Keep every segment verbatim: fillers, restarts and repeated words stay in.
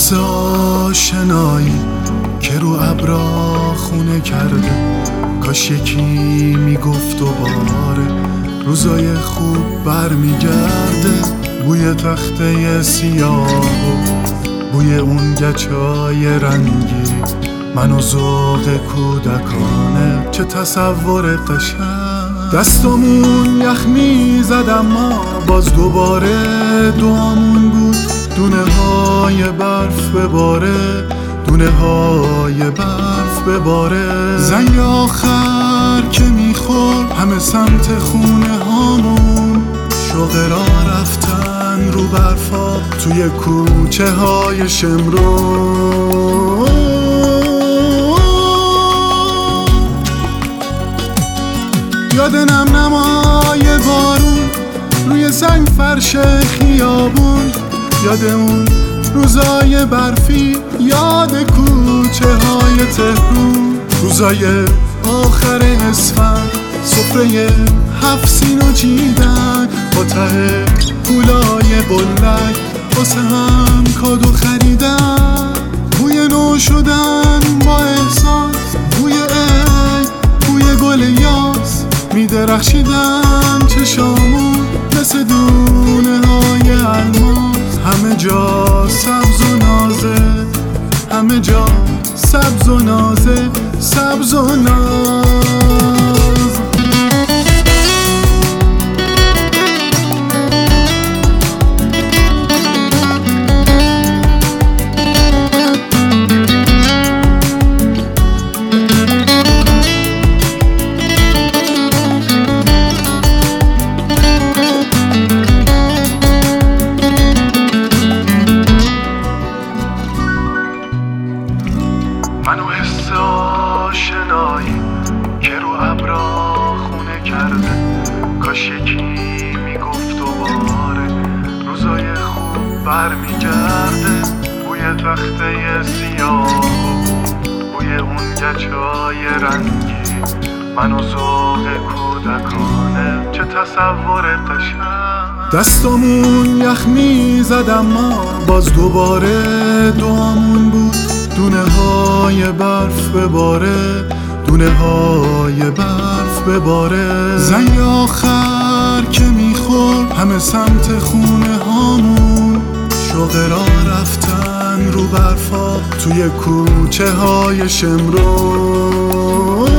حس آشنایی که رو ابرا خونه کرده، کاش یکی میگفت دوباره روزای خوب برمیگرده. بوی تخته سیاه و بوی اون گچای رنگی، من و ذوق کودکانه، چه تصور قشنگ. دستامون یخ میزد اما باز دوباره دوامون بود، دونه های برف بباره، دونه های برف بباره. زنگ آخر که میخور همه سمت خونه هامون، شوق را رفتن رو برفا توی کوچه های شمرو. یاد نم نمای بارون روی سنگ فرش خیابون، یاد اون روزای برفی، یاد کوچه های تهرون، روزای آخر اسفند، سفره هفت سینو چیدن با ته پولای بلک، واسه هم کادو خریدن. بوی نو شدن با احساس، بوی عید، بوی گل یاس، میدرخشیدن چشامون مثل دونه های الماس. همه جا سبز و نازه، همه جا سبز و نازه، سبز و ناز. منو حس آشنایی که رو ابرا خونه کرده، کاش یکی میگفت دوباره روزای خوب برمیگرده. بوی تخته سیاه و بوی اون گچای رنگی، منو ذوق کودکانه، چه تصور قشنگ. دستامون یخ میزد اما باز دوباره دوامون بود، دونه های برف بباره، دونه های برف بباره. زنگ آخر که میخور همه سمت خونه هامون، شوق را رفتن رو برفا توی کوچه های شمرو.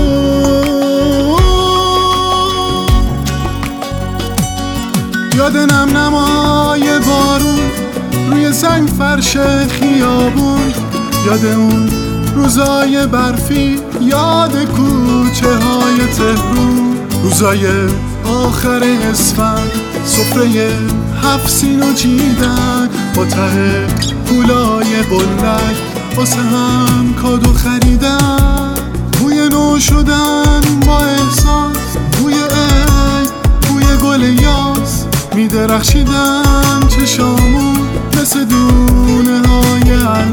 یاد نم نمای بارون روی سنگ فرش خیابون، یاد اون روزای برفی، یاد کوچه های تهرون، روزای آخر اسفند، سفره هفت سینو چیدن با ته پولای بلک، واسه هم کادو خریدن. بوی نو شدن با احساس، بوی عید، بوی گل یاس، میدرخشیدن چشامون مثل دونه های